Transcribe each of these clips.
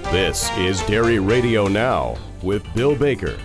This is Dairy Radio Now with Bill Baker.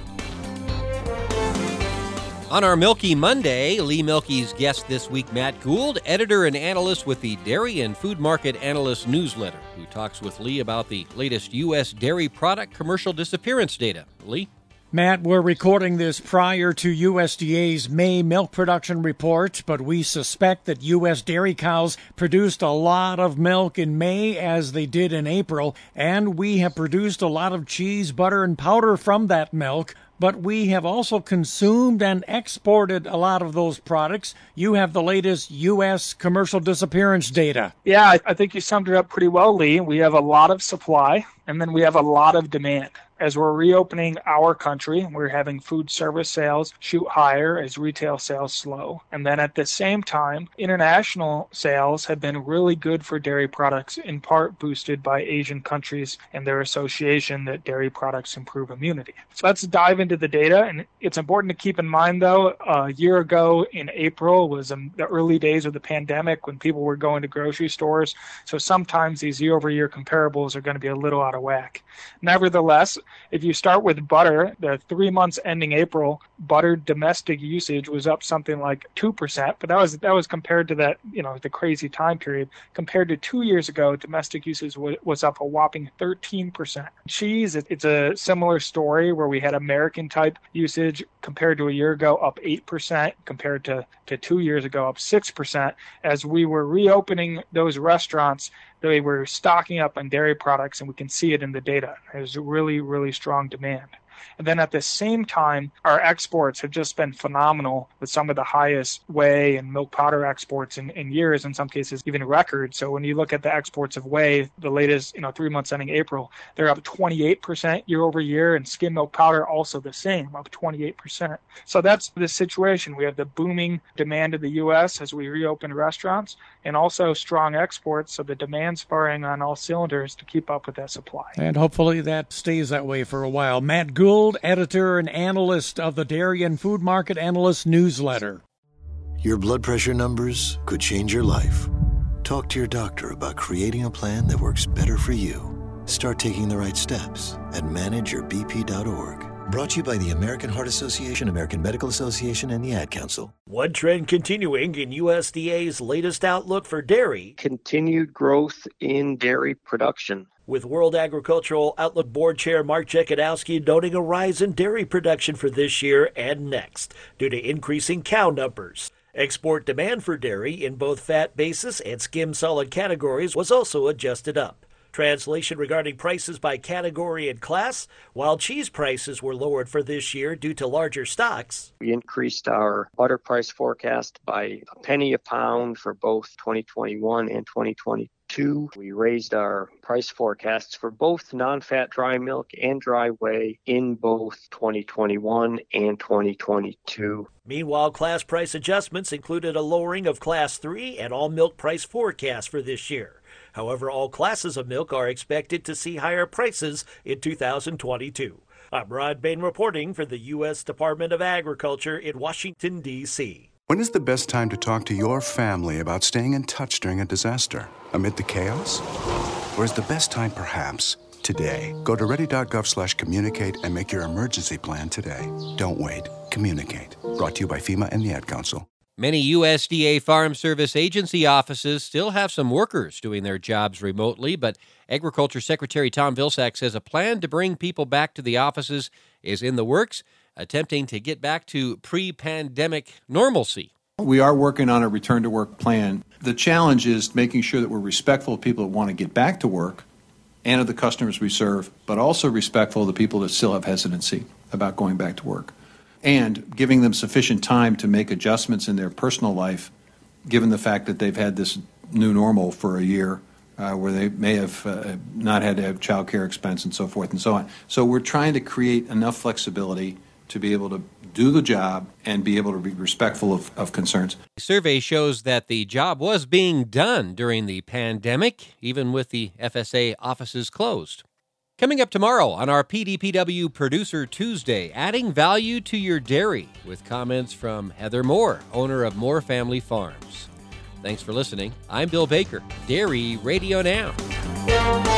On our Milky Monday, Lee Milky's guest this week, Matt Gould, editor and analyst with the Dairy and Food Market Analyst newsletter, who talks with Lee about the latest U.S. dairy product commercial disappearance data. Lee? Matt, we're recording this prior to USDA's May milk production report, but we suspect that U.S. dairy cows produced a lot of milk in May as they did in April, and we have produced a lot of cheese, butter, and powder from that milk. But we have also consumed and exported a lot of those products. You have the latest U.S. commercial disappearance data. Yeah, I think you summed it up pretty well, Lee. We have a lot of supply, and then we have a lot of demand. As we're reopening our country, we're having food service sales shoot higher as retail sales slow. And then at the same time, international sales have been really good for dairy products, in part boosted by Asian countries and their association that dairy products improve immunity. So let's dive into the data. And it's important to keep in mind, though, a year ago in April was the early days of the pandemic when people were going to grocery stores. So sometimes these year-over-year comparables are going to be a little out of whack. Nevertheless, if you start with butter, the 3 months ending April, butter domestic usage was up something like 2%, but that was compared to that, the crazy time period. Compared to 2 years ago, domestic usage was up a whopping 13%. Cheese, it's a similar story where we had American type usage compared to a year ago up 8%, compared to 2 years ago up 6%. As we were reopening those restaurants, they were stocking up on dairy products, and we can see it in the data. There's really, really strong demand. And then at the same time, our exports have just been phenomenal, with some of the highest whey and milk powder exports in years, in some cases even record. So when you look at the exports of whey, the latest 3 months ending April, they're up 28% year over year, and skim milk powder also the same, up 28%. So that's the situation. We have the booming demand of the U.S. as we reopen restaurants, and also strong exports, so the demand's firing on all cylinders to keep up with that supply. And hopefully that stays that way for a while. Matt Gould, editor and analyst of the Dairy and Food Market Analyst newsletter. Your blood pressure numbers could change your life. Talk to your doctor about creating a plan that works better for you. Start taking the right steps at manageyourbp.org. Brought to you by the American Heart Association, American Medical Association, and the Ad Council. One trend continuing in USDA's latest outlook for dairy: continued growth in dairy production. With World Agricultural Outlook Board Chair Mark Jekanowski noting a rise in dairy production for this year and next due to increasing cow numbers. Export demand for dairy in both fat basis and skim solid categories was also adjusted up. Translation regarding prices by category and class: while cheese prices were lowered for this year due to larger stocks, we increased our butter price forecast by a penny a pound for both 2021 and 2022. We raised our price forecasts for both non-fat dry milk and dry whey in both 2021 and 2022. Meanwhile, class price adjustments included a lowering of Class 3 and all milk price forecasts for this year. However, all classes of milk are expected to see higher prices in 2022. I'm Rod Bain reporting for the U.S. Department of Agriculture in Washington, D.C. When is the best time to talk to your family about staying in touch during a disaster? Amid the chaos? Or is the best time perhaps today? Go to ready.gov/communicate and make your emergency plan today. Don't wait. Communicate. Brought to you by FEMA and the Ad Council. Many USDA Farm Service Agency offices still have some workers doing their jobs remotely, but Agriculture Secretary Tom Vilsack says a plan to bring people back to the offices is in the works, attempting to get back to pre-pandemic normalcy. We are working on a return-to-work plan. The challenge is making sure that we're respectful of people that want to get back to work and of the customers we serve, but also respectful of the people that still have hesitancy about going back to work, and giving them sufficient time to make adjustments in their personal life, given the fact that they've had this new normal for a year, where they may have not had to have child care expense and so forth and so on. So we're trying to create enough flexibility to be able to do the job and be able to be respectful of concerns. The survey shows that the job was being done during the pandemic, even with the FSA offices closed. Coming up tomorrow on our PDPW Producer Tuesday, adding value to your dairy, with comments from Heather Moore, owner of Moore Family Farms. Thanks for listening. I'm Bill Baker, Dairy Radio Now.